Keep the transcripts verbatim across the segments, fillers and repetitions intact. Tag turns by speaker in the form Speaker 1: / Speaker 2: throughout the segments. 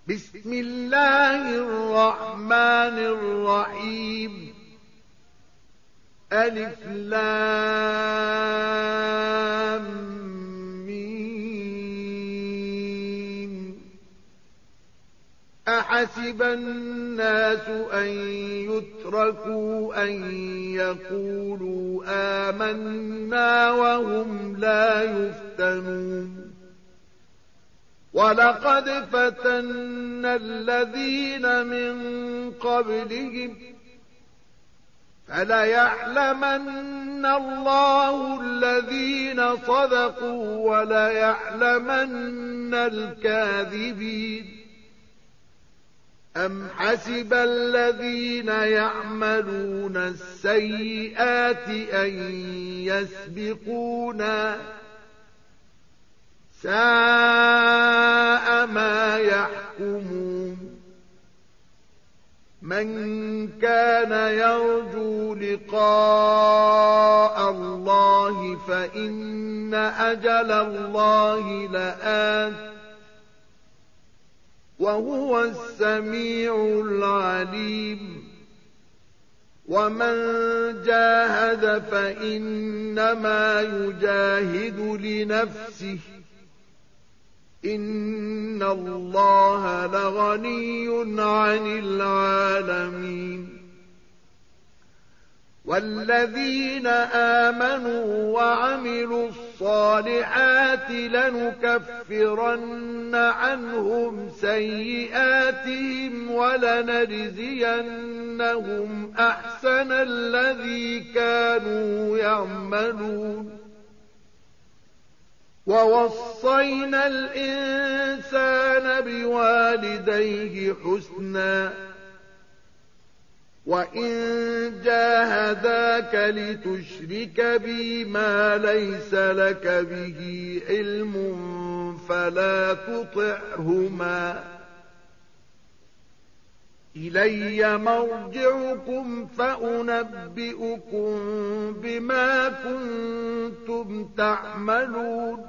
Speaker 1: بسم الله الرحمن الرحيم. ألف لام ميم. أحسب الناس أن يتركوا أن يقولوا آمنا وهم لا يفتنون. ولقد فتنا الذين من قبلهم فليعلمن الله الذين صدقوا وليعلمن الكاذبين. أم حسب الذين يعملون السيئات أن يسبقونا ساء ما يحكمون. من كان يرجو لقاء الله فإن أجل الله لآت وهو السميع العليم. ومن جاهد فإنما يجاهد لنفسه إن الله لغني عن العالمين. والذين آمنوا وعملوا الصالحات لنكفرن عنهم سيئاتهم ولنجزينهم أحسن الذي كانوا يعملون. ووصينا الإنسان بوالديه حسنا وإن جاهداك لتشرك بي ما ليس لك به علم فلا تطعهما. إلي مرجعكم فأنبئكم بما كنتم تعملون.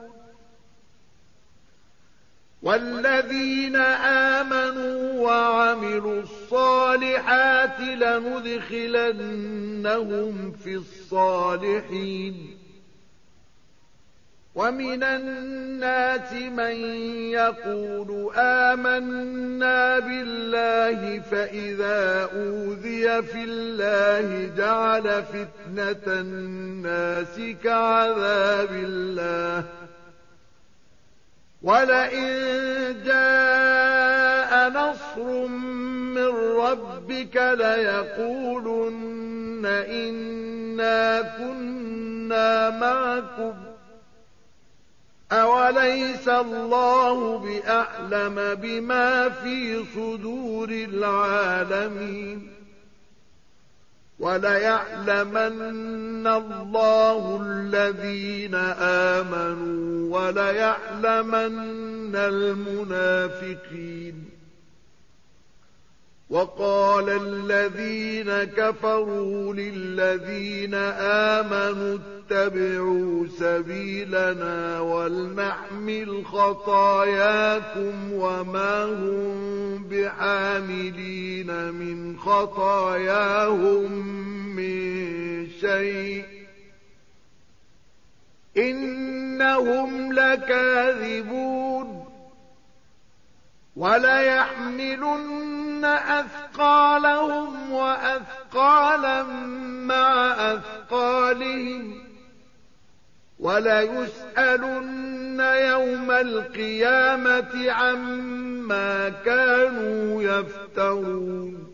Speaker 1: والذين آمنوا وعملوا الصالحات لندخلنهم في الصالحين. ومن الناس من يقول آمنا بالله فإذا أوذي في الله جعل فتنة الناس كعذاب الله. ولئن جاء نصر من ربك ليقولن إنا كنا معكم أوليس الله بأعلم بما في صدور العالمين. وليعلمن الله الذين آمنوا وليعلمن المنافقين. وقال الذين كفروا للذين آمنوا اتبعوا سبيلنا ولنحمل خطاياكم وما هم بحاملين من خطاياهم من شيء إنهم لكاذبون. وليحملن أثقالهم وأثقالا مع أثقالهم وليسألن يوم القيامة عما كانوا يفترون.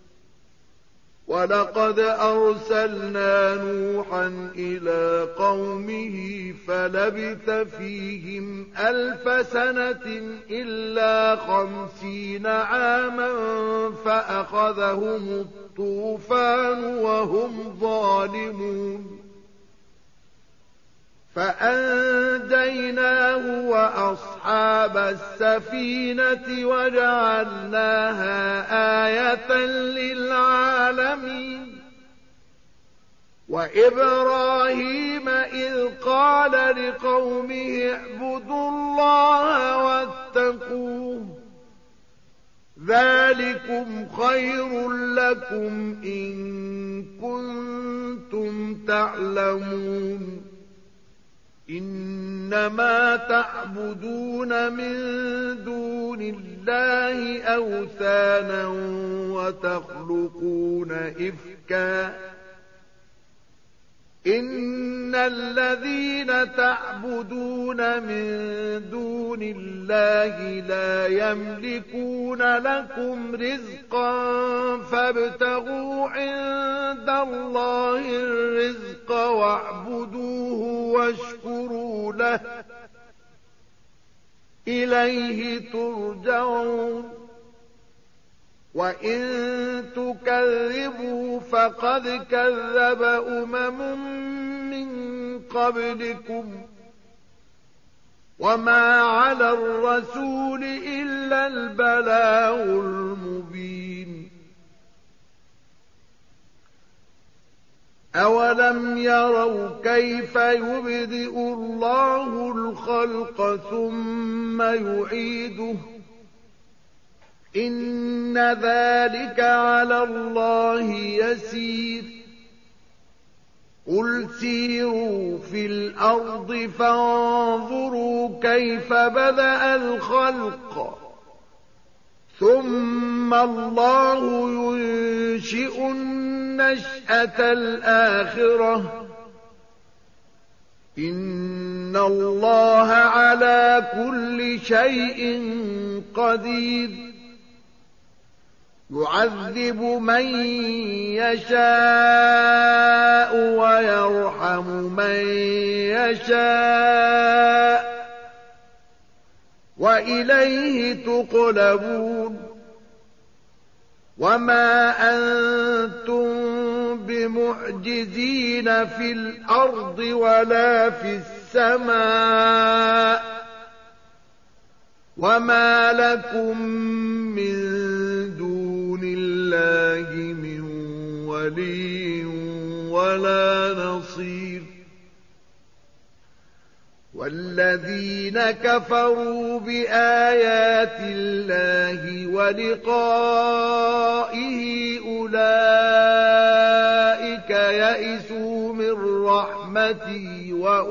Speaker 1: ولقد أرسلنا نوحا إلى قومه فلبث فيهم ألف سنة إلا خمسين عاما فأخذهم الطوفان وهم ظالمون. فأنجيناه وأصحاب السفينة وجعلناها آية للعالمين. وإبراهيم إذ قال لقومه اعبدوا الله واتقوه ذلكم خير لكم إن كنتم تعلمون إنما تعبدون من دون الله أوثانا وتخلقون إفكا إن الذين تعبدون من دون الله لا يملكون لكم رزقا فابتغوا عند الله الرزق واعبدوه واشكروا له إليه ترجعون وإن تكذبوا فقد كذب أمم من قبلكم وما على الرسول إلا البلاغ المبين أولم يروا كيف يبدئ الله الخلق ثم يعيده إن ذلك على الله يسير قل سيروا في الأرض فانظروا كيف بدأ الخلق ثم الله ينشئ النشأة الآخرة إن الله على كل شيء قدير يعذب من يشاء ويرحم من يشاء وإليه تقلبون وما أنتم بمعجزين في الأرض ولا في السماء وما لكم من دون الله من ولي ولا نصير والذين كفروا بآيات الله ولقائه أولئك يئسوا من رحمتي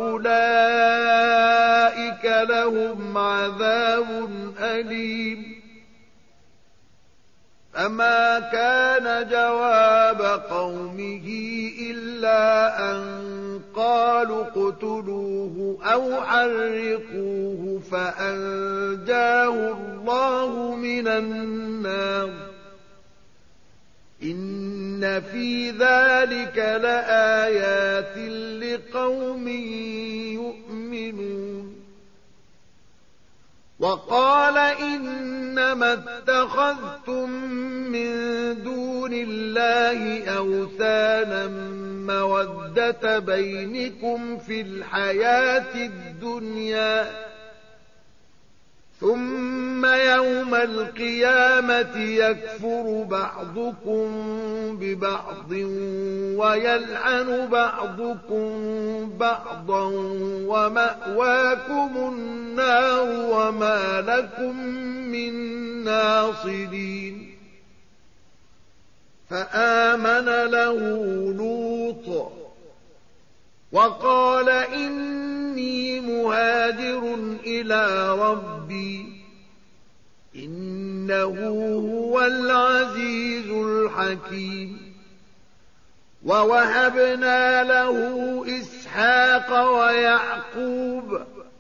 Speaker 1: وأولئك لهم عذاب أليم فما كان جواب قومه إلا أن قالوا اقتلوه أو حرقوه فأنجاه الله من النار إن في ذلك لآيات لقوم يؤمنون وقال إنما اتخذتم من دون الله أوثانا مودة بينكم في الحياة الدنيا ثم يوم القيامة يكفر بعضكم ببعض ويلعن بعضكم بعضا ومأواكم النار وما لكم من ناصرين فآمن له لوط وقال إني مهاجر إلى ربي إنه هو العزيز الحكيم ووهبنا له إسحاق ويعقوب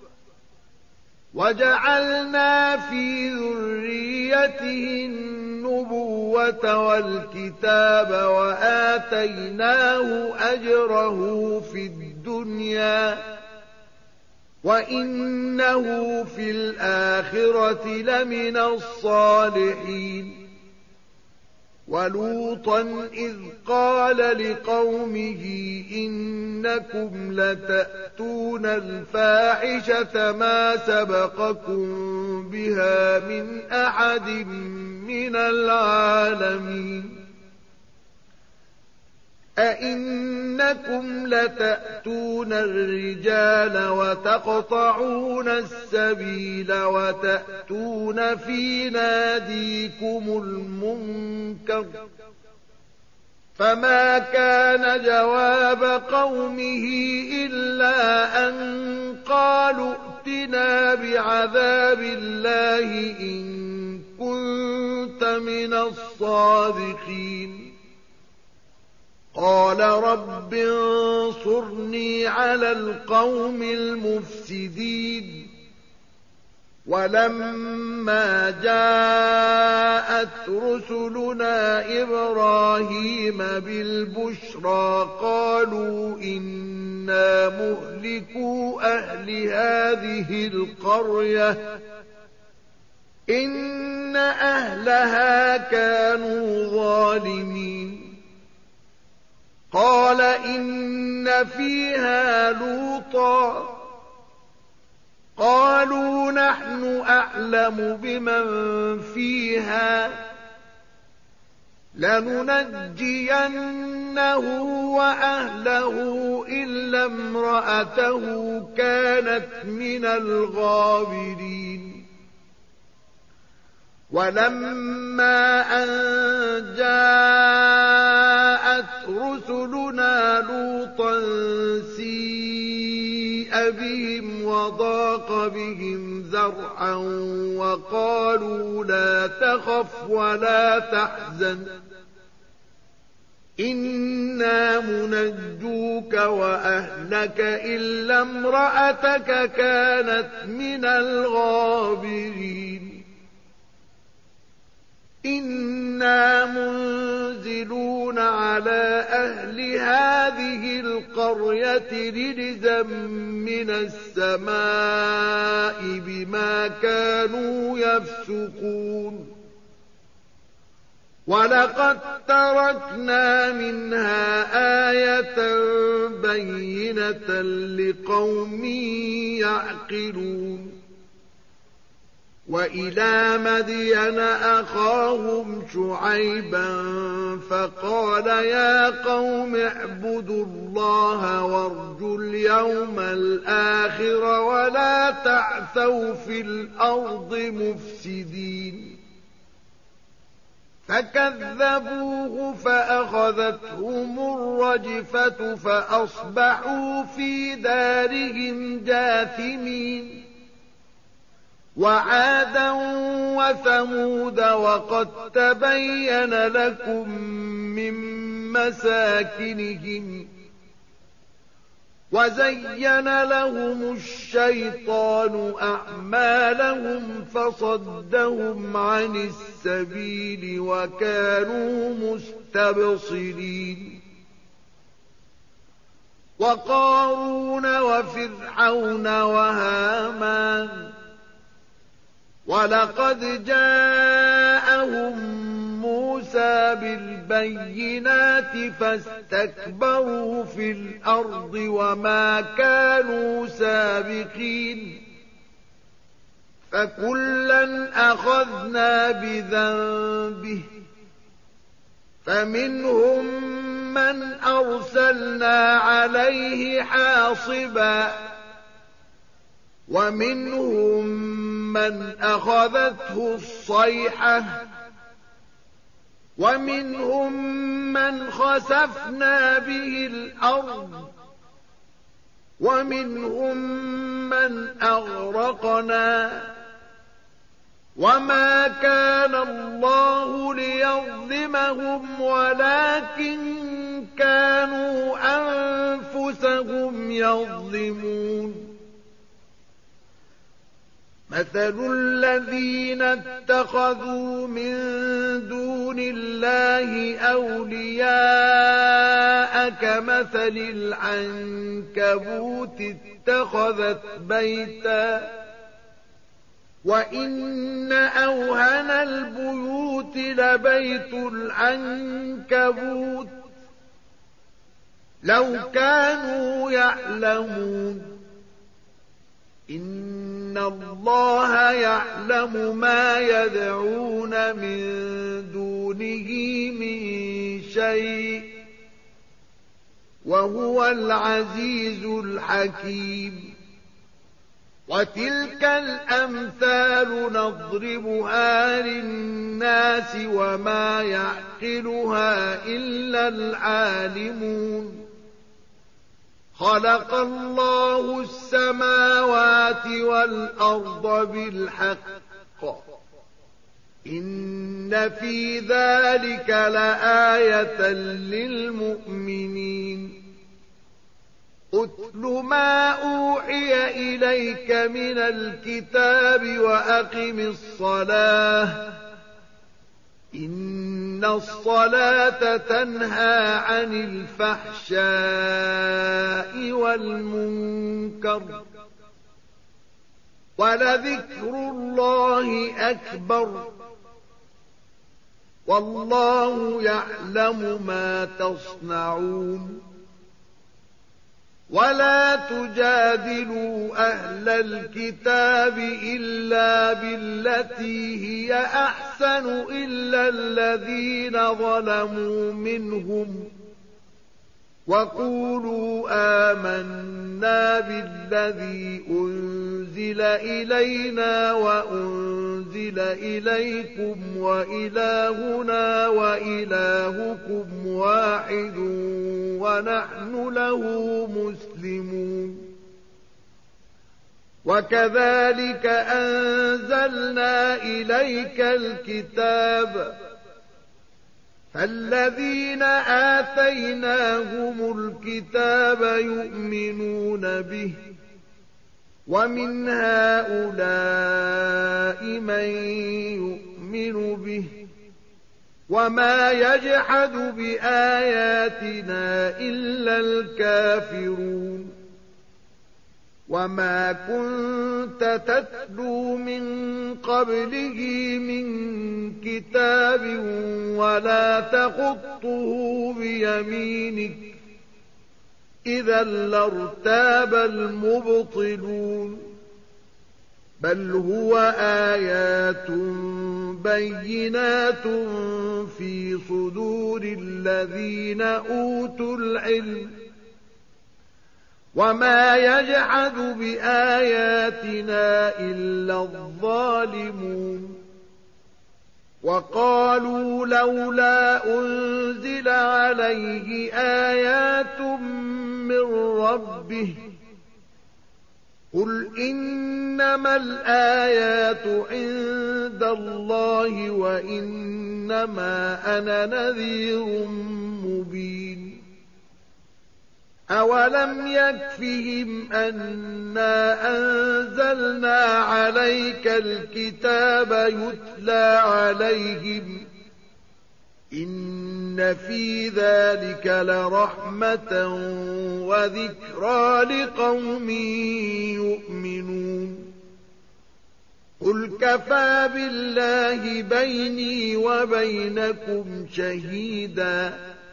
Speaker 1: وجعلنا في ذريته النبوة والكتاب وآتيناه أجره في الدنيا وإنه في الآخرة لمن الصالحين ولوطا إذ قال لقومه إنكم لتأتون الفاحشة ما سبقكم بها من أحد من العالمين أئنكم لتأتون الرجال وتقطعون السبيل وتأتون في ناديكم المنكر فما كان جواب قومه إلا أن قالوا ائتنا بعذاب الله إن كنت من الصادقين قال رب انصرني على القوم المفسدين ولما جاءت رسلنا إبراهيم بالبشرى قالوا إنا مهلكو أهل هذه القرية إن أهلها كانوا ظالمين قال إن فيها لوطا قالوا نحن أعلم بمن فيها لننجينه وأهله إلا امرأته كانت من الغابرين ولما أن جاءت رسلنا لوطا سيء بهم وضاق بهم ذرعا وقالوا لا تخف ولا تحزن إنا منجوك وأهلك إلا امرأتك كانت من الغابرين إنا منزلون على أهل هذه القرية رجزا من السماء بما كانوا يفسقون ولقد تركنا منها آية بينة لقوم يعقلون وإلى مدين أخاهم شعيبا فقال يا قوم اعبدوا الله وارجوا اليوم الآخر ولا تعثوا في الأرض مفسدين فكذبوه فأخذتهم الرجفة فأصبحوا في دارهم جاثمين وعادا وثمود وقد تبين لكم من مساكنهم وزين لهم الشيطان أعمالهم فصدهم عن السبيل وكانوا مستبصرين وقارون وفرعون وهامان ولقد جاءهم موسى بالبينات فاستكبروا في الأرض وما كانوا سابقين فكلا أخذنا بذنبه فمنهم من أرسلنا عليه حاصبا ومنهم من أخذته الصيحة ومنهم من خسفنا به الأرض ومنهم من أغرقنا وما كان الله ليظلمهم ولكن كانوا أنفسهم يظلمون مثل الذين اتخذوا من دون الله أولياء كمثل العنكبوت اتخذت بيتا وإن أوهن البيوت لبيت العنكبوت لو كانوا يعلمون إن الله يعلم ما يدعون من دونه من شيء وهو العزيز الحكيم. وتلك الأمثال نضربها للناس وما يعقلها إلا العالمون. خلق الله السماوات والأرض بالحق، إن في ذلك لآية للمؤمنين. أتل ما أوحي إليك من الكتاب وأقم الصلاة، إن الصلاة تنهى عن الفحشاء والمنكر، ولذكر الله أكبر، والله يعلم ما تصنعون. ولا تجادلوا أهل الكتاب إلا بالتي هي أحسن إلا الذين ظلموا منهم، وقولوا آمنا بالذي أنزل إلينا وأنزل إليكم وإلهنا وإلهكم واحد ونحن له مسلمون. وكذلك أنزلنا إليك الكتاب، فالذين آتيناهم الكتاب يؤمنون به، ومن هؤلاء من يؤمن به، وما يجحد بآياتنا إلا الكافرون. وما كنت تتلو من قبله من كتاب ولا تخطه بيمينك، إذا لارتاب المبطلون. بل هو آيات بينات في صدور الذين أوتوا العلم، وما يجحد بآياتنا إلا الظالمون. وقالوا لولا أنزل عليه آيات من ربه، قل إنما الآيات عند الله وإنما أنا نذير مبين. أولم يكفهم أنا أنزلنا عليك الكتاب يتلى عليهم، إن في ذلك لرحمة وذكرى لقوم يؤمنون. قل كفى بالله بيني وبينكم شهيدا،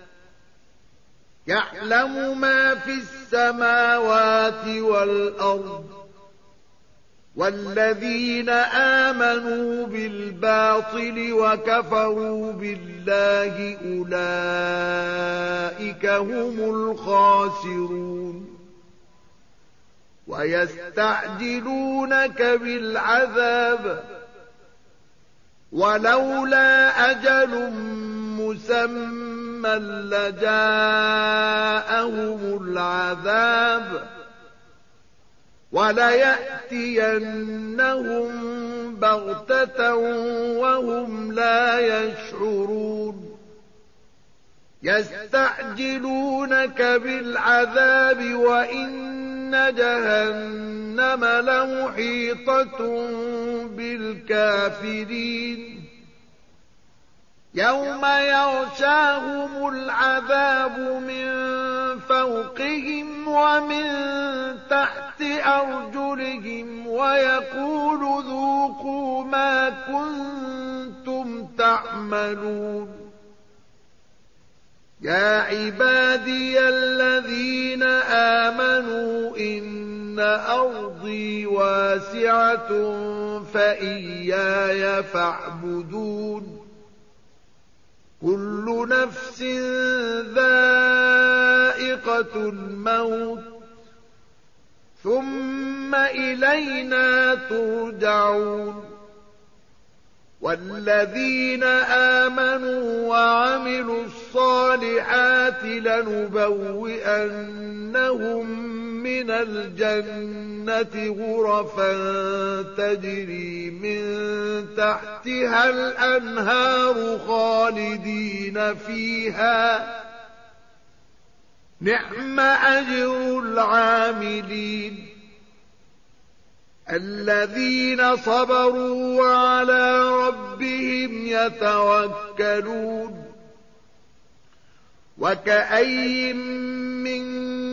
Speaker 1: يعلم ما في السماوات والأرض، والذين آمنوا بالباطل وكفروا بالله أولئك هم الخاسرون. ويستعجلونك بالعذاب، ولولا أجل مسمى لجاءهم العذاب، وليأتينهم بغتة وهم لا يشعرون. يستعجلونك بالعذاب وإن جهنم لمحيطة بالكافرين. يوم يغشاهم العذاب من فوقهم ومن تحت أرجلهم ويقول ذوقوا ما كنتم تعملون. يا عبادي الذين آمنوا إن أرضي واسعة فإياي فاعبدون. كل نفس ذائقة ذائقة الموت ثم إلينا ترجعون والذين آمنوا وعملوا الصالحات لنبوئنهم من الجنة غرفا تجري من تحتها الأنهار خالدين فيها نعم أجر العاملين الذين صبروا وعلى ربهم يتوكلون وكأين من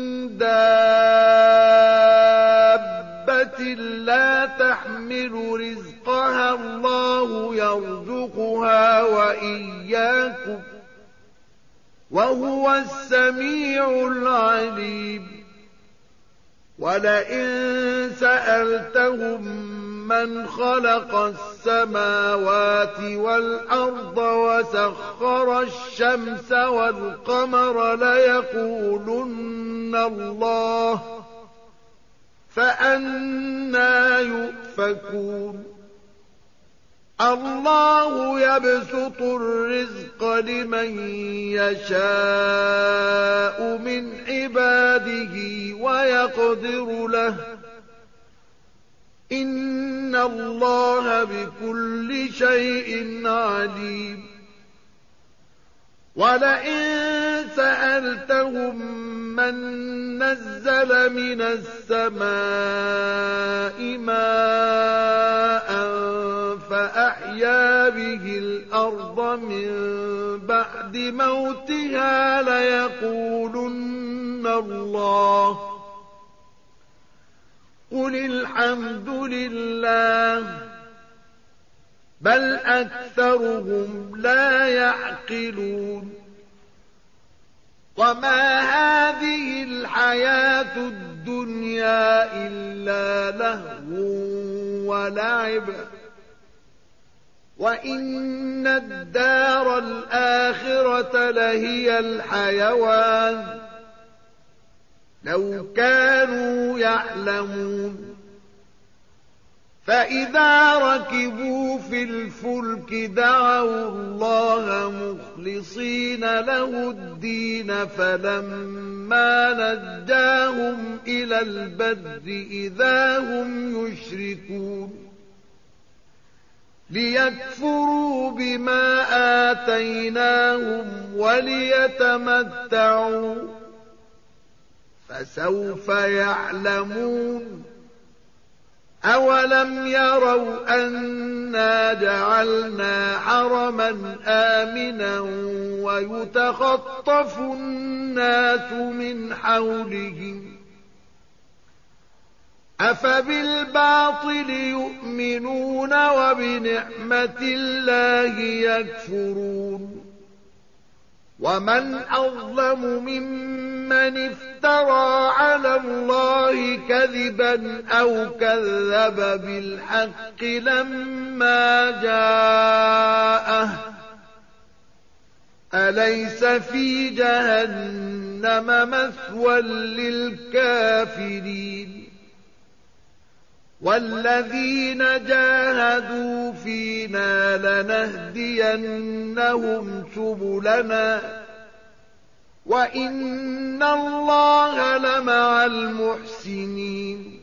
Speaker 1: دابة لا تحمل رزقها الله يرزقها وإياكم وهو السميع العليم ولئن سألتهم من خلق السماوات والأرض وسخر الشمس والقمر ليقولن الله فأنى يؤفكون الله يبسط الرزق لمن يشاء من عباده ويقدر له إن الله بكل شيء عليم ولئن سألتهم من نزل من السماء ماء فأحيا به الأرض من بعد موتها ليقولن الله قل الحمد لله بل أكثرهم لا يعقلون وما هذه الحياة الدنيا إلا لهو ولعب وإن الدار الآخرة لهي الحيوان لو كانوا يعلمون فإذا ركبوا في الفلك دعوا الله مخلصين له الدين فلما نجاهم إلى البر إذا هم يشركون ليكفروا بما آتيناهم وليتمتعوا فسوف يعلمون أولم يروا أنا جعلنا حرما آمنا ويتخطف الناس من حولهم أفبالباطل يؤمنون وبنعمة الله يكفرون ومن أظلم ممن افترى على الله كذبا أو كذب بالحق لما جاءه أليس في جهنم مثوى للكافرين والذين جاهدوا فينا لنهدينهم سبلنا وإن الله لمع المحسنين